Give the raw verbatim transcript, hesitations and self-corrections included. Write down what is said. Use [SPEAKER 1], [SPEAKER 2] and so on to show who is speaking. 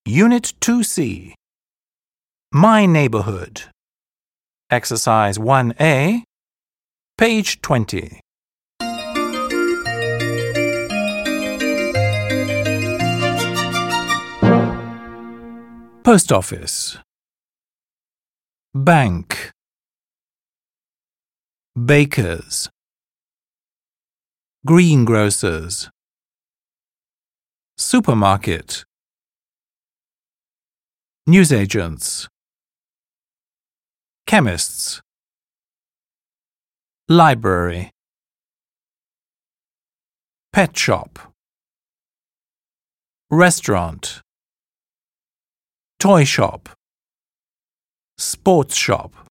[SPEAKER 1] Unit two C. My Neighborhood. Exercise one A, page twenty. Post office. Bank. Bakers. Greengrocers. Supermarket. Newsagents. Chemists. Library. Pet shop. Restaurant. Toy shop. Sports shop.